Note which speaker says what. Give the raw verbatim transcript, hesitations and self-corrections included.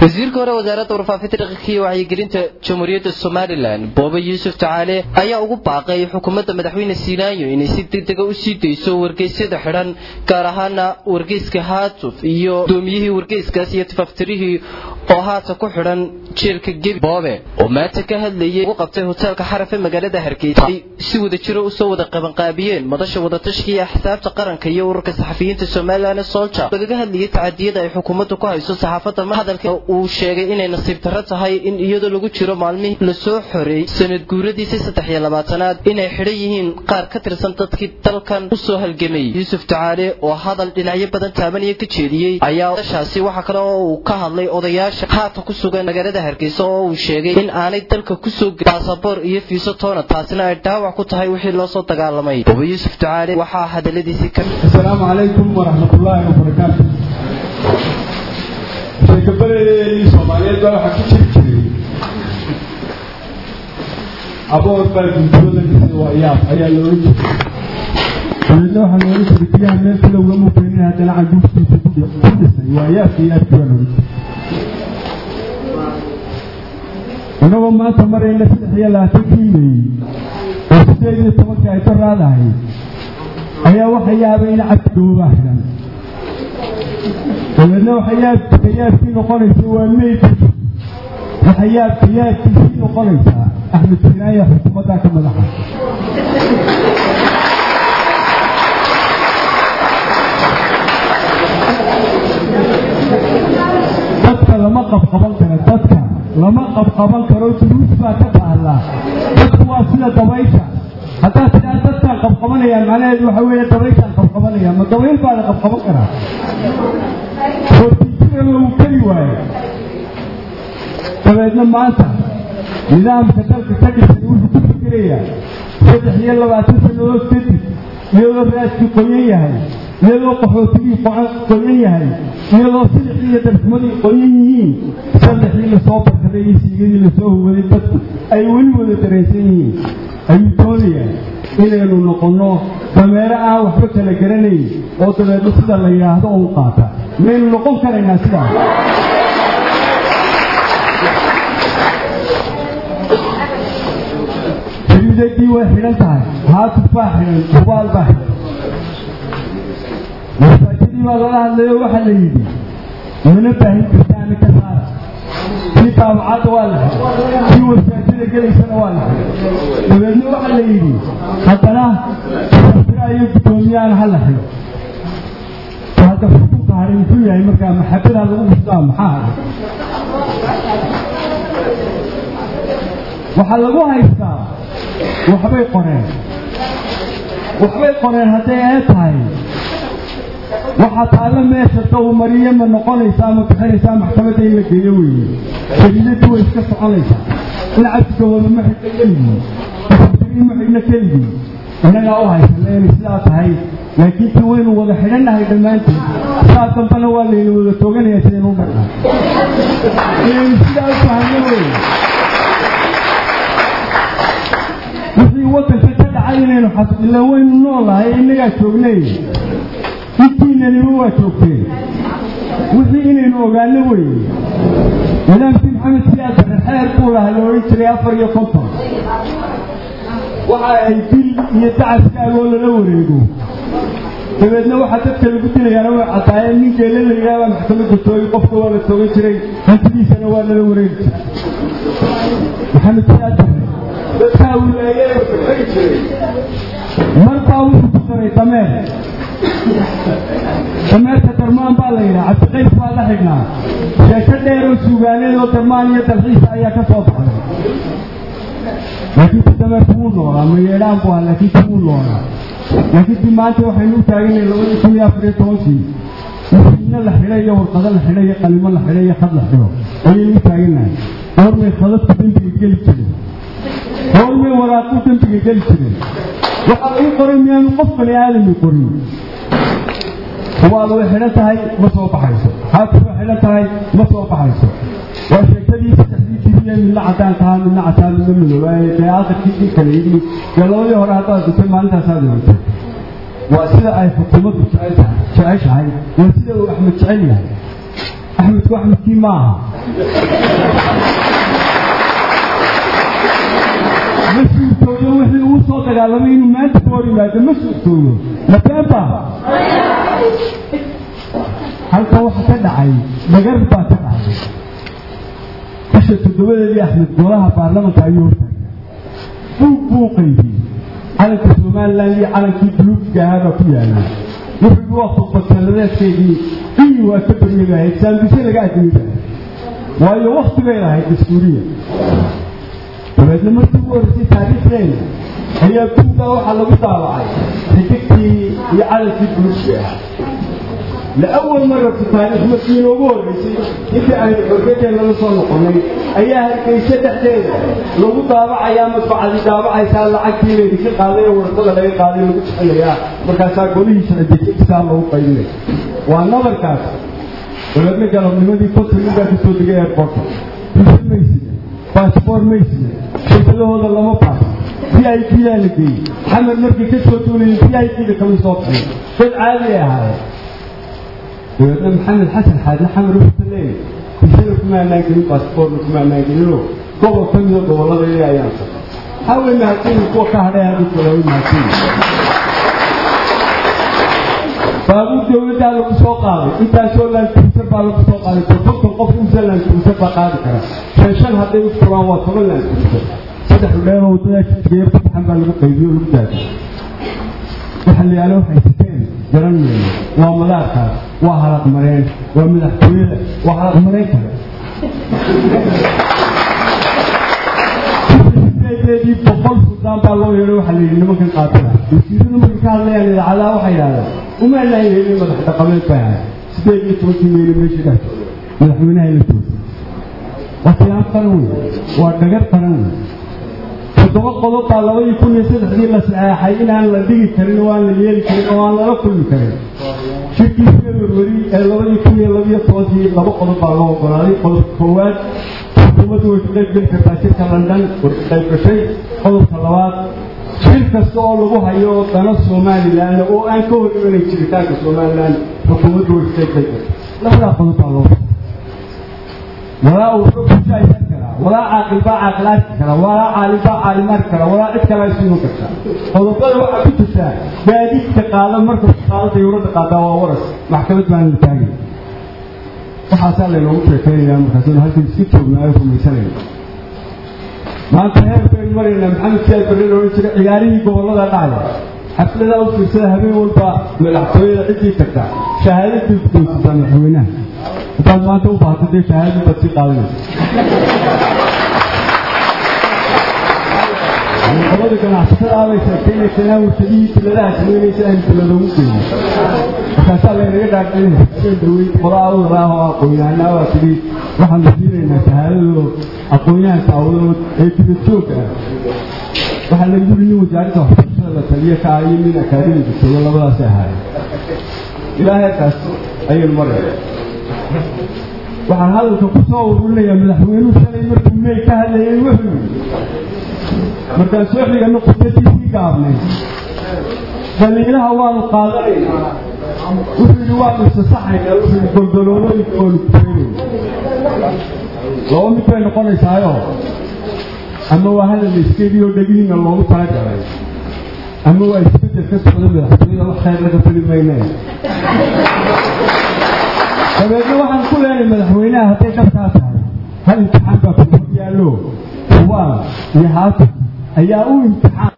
Speaker 1: وزير كورة وزارة ورفافة الرقية وعيقرينة جمهورية الصوماليلان بوبا يوسف تعالى أيا ugu baaqay xukuumadda madaxweyne Siinayo inay si degdeg ah u sii deyso wargeysyada xiran gaar ahaan wargeyska Haatuf iyo doomiyihii wargeyskaas iyo tafaftirihii oo haata ku xiran jeelka Gebi Boobe oo maanta ka hadlayay ugu qabtay hotelka Xarafe magaalada Hargeysa si wada jiro u soo wada qaban qaabiyeen madasha wada tashkiya xisaabta qaranka iyo ururka saxafiyiinta Soomaaliland Soldier laga hadlayay tacadiyada ay xukuumaddu ku hayso saxaafadda ma hadalka uu sheegay inay nasiib darro tahay in iyadoo lagu jiro maalmihii la soo xoreeyay sanad guuradiisii saddex iyo labaatanaad inay xidhan yihiin qaar ka tirsan dadkii dalkan u soo halgamay Yuusuf Tacaale oo hadal dhinacyo badan taabanaya ka jeediyay ayaa dashaasi waxa kale oo uu ka hadlay odayaasha haata ku sugan magaalada Hargeysa oo uu sheegay in aanay dalka ku soo baasaboor iyo fiiso toona taasina ay dhaawac ku tahay wixii loo soo dagaalamay Yuusuf Tacaale waxa hadaladiisii ka
Speaker 2: Assalaamu alaykum wa rahmatullahi wa barakatuh شكبرني سوماليات بقى حكي كتير أبو أكبر من دولة السوايات أيها لوريك فلنو حلوريك بكيها الناس لو قاموا بينها هذا العجوز في سبيل كل السوايات هي أكبر لوريك ونوع ما تمرين هي لا تكيني وستيجي تمكى يترى لها أيها وحيا بين عبدو واحدا ولأنه حياة حياة في نقلة وميت وحياة حياة في نقلة أحمد سينايا حكومتها كما لحظة dadka lama qabqaban karo dadka lama qabqaban karo juruus baa ka taala dadku waa sida dabaysha hadaa sida dadka qabqabanayaan macnaheedu waxa weeye dabaysha qabqabanayaan ma dabayl baa la qabqaban karaa uu kali waayo tabeedna maanta nidaamka dalka ka dhisan wuxuu ku fikirayaa saddex iyo labaatan sanadood kadib iyadoo raaskii qoyan yahay iyadoo qaxootigii qoyan yahay iyadoo sidixii iyo darxumadii qoyan yihiin saddexdii lasoo barkaday iyo siigadii lasoo huwaday dadku ay weli wada dareensan yihiin ayuu doonayaa inaynu noqonno dameero aan waxba kala garanayn oo dabeedna sida la yidhaahdo oo u qaata maynu noqon karaynaa sidaas jariidadii way xidhan tahay haatuf baa xidhan hubaal baa xidhan masaajidii baa lala hadlayo waxaa la yidhi mana baahin kartaana ka saara kii taabacadda waa la xidhay kii wasaajida gelaysana waa la xidhay dabeedna waxaa la yidhi haddana safira iyo guddoomiyaana ha la xidho هذا حقوق هارين فيها يمكن محبرها الأمة محاها وحلقوها يفتح وحبي قرين وحبي قرين هذا يتعي وحتعلم ما يشتغل مريم من نقول إسامة تخيل إسامة محكمة إلك يوي شديدة ويسكت عليها العبد هو المحك الكلمي تفكرين محينا كلمي إننا أوها يسلين إسلاة هاي لكن توين ولا حلنا هاي دمانتي ساعة بنا ولا ولا توجن يسيرون بنا إن إسلاة فهموا وفي وقت فتح عينين حسب الله وين نولا هاي إننا توجني يتينا نبوا توجني وفي إننا نوجا نبوي ولم تنحمل سياسة الحياة كلها لو يشتري أفر يقطع waxa ay dil iyo tacabka wala la wareego dabeedna waxa dadka lagu dilayana waa cadaayeen nin geelay la yiraahdo maxkamadda tooy qofka wala toogan jiray hantidiisana waa la wareegay maxamed siyaasad dadka wilaayada ka jiray markaa uu ku daray dameer dameerka darmaan baa la yiraahdaa cabdiqays baa la xignaa sheeko dheer oo suugaaneed oo darmaan iyo dalxiis ayaa ka soo baxay لكن تدمر كونه ما يلعب ولا لكن كونه لكن دي ما أنت وحنو تاعين لو يكون يفرق توصي وفينا الحلاية والقدر الحلاية قلما الحلاية قبل الحلو أيه تاعيننا اور میں خلص بنت يجيل كده اور میں وراقو بنت يجيل كده وحقي قرن يعني قف العالم يقرن هو لو حلتها هاي مصوب حيسو حاطب حلتها هاي مصوب حيسو وشكلي من لعتان كان من لعتان من الولاية كياس كذي كليني قالوا لي هراتا دكتور ما أنت سادم وأسئلة أي حكومة تعيش تعيش هاي وأسئلة أحمد شعلي أحمد وأحمد كيما مسؤول تويو وحي وصو دغالمay inuu maanta toori maado mas'uul tooyo maanta halka waxa ka dhacay magar baa ka dhacay bisha toddobaadii Axmed golaha baarlamaanka ayuu buu buu qaybiyay calanka Soomaaliland iyo calankii buluugga ahaa ku yaalay wuxuu waqti badaladeedkii iyo waa ka bariyay saambisay laga adduunka waayo waqti bay lahayd Suuriya ولكن ما تقول في تاريخين هي كلها وحلا بطالعة حكتي على الفلوس لأول مرة في تاريخ مسلم وقول إنت أنا حكيت أنا نصلي قلني أيها الكيسة تحتاج لو بطالعة أيام بعد طالعة يسال عكيم يدك قاضي ورطلع لي قاضي مش حليا مركز قولي سندك إسلام هو قيمة والنظر كاس ولكن قالوا من مدي فترة من قاعد تسوي جاي بورت باسبور ميسي شكله هذا الله مبارك في أي كلا لقي حمل مركي كسر تقولي في أي كلا كم صوتي في العالية هاي ويقول محمد حسن هذا حمل وقت الليل يصير كمان ناقل باسبور كمان ناقل له قبل كم يوم والله يا أيام حاول ما تكون فوق هذا هذا كله ما تكون فابو جوي ده لو سوقه انت شو لا تسبب على سوقه تطلق قف مثلا تسبب قاعده عشان هذا الفراغ وصلنا صدق الله وتلاقي كيف تحمل القيدي والمداد وحلي على حيتين جرن وملاك وحرق مرين وملح طويل وحرق مرين دي بقول سلطان بالله يروح اللي ممكن قاتله يصيرون ممكن كان يعني على وحياله وما لا يهمني ما تقبل فيها سيدي توتي مين ماشي ده مدحوينها اللي توتي وكلام قانوني ودغر قانوني تتوقعوا طالما يكون يصير حديث لسحاحين ان لا دغي كرين وان لا يلي كرين وان لا كل كرين شكي وروري لو يكون لو توتي لو قضوا بالله قراري قضوا كواد حكومته وتقبل كتاسير لندن وتقبل شيء قضوا صلوات شركة السؤال لغو هيو دانا Somaliland oo aan ka hormarin jiritaanka Somaliland xukuumaddu waxay ka tahay labada qodob oo wala uu ku shaqeyn kara wala aqal ba aqlaad kara wala caalim ba caalimad kara wala cid kale isku karta qodobada waxa ku jirta gaadiidka qaado marka qaado dawladda qaado waa waras maxkamad baan la taagay waxa saalee loogu sheekeeyaa markaas halkii si toognaay ku meeshanay maanta heerkeen marina maxamed saad barre oo jira ciyaarihii gobolada dhacay xaflada u fiirsada habeen walba madaxtooyada cidii tagta shahaadadii ku soo madaxweynaha inta maanta u baahatay shahaadada badsi qaadanaysa qolada ganacsatada ay sheegtay inay warshadii tiladaha sameynaysa ay tilada ugu geeyeen kaasa la inaga dhaaqay in dawlad qoraal raaho aqoonyahanada waa sidii waxaan diidaynaa shahaadado aqoonyahanka awdood ee dibadjoogka waxaa la yiri inuu wasaaradda waxbarashada la taliya ka ay min akaademiga soo labadaas ahay ilaahay kaas ayuu maray waxaan hadalka ku soo ururinayaa madaxweynuhu shalay markuu meey ka hadlayay wuxuu markaan soo xiga noqotay gaabnay daliilaha waan qaadanaynaa wuxuu waa saxayna wuxuu goldolooday oo luqeeyay loo mid bay noqonaysaayo ama waa hal iskiiyo dhagiina loogu talagalay ama waa isbedel ka socda madaxtooyada wax khayr laga filimaynay sababta waxaan ku leenahay madaxweynaha haday ka taasay hal imtixaan baa ku yaalo waa iyo haata ayaa u imtixaan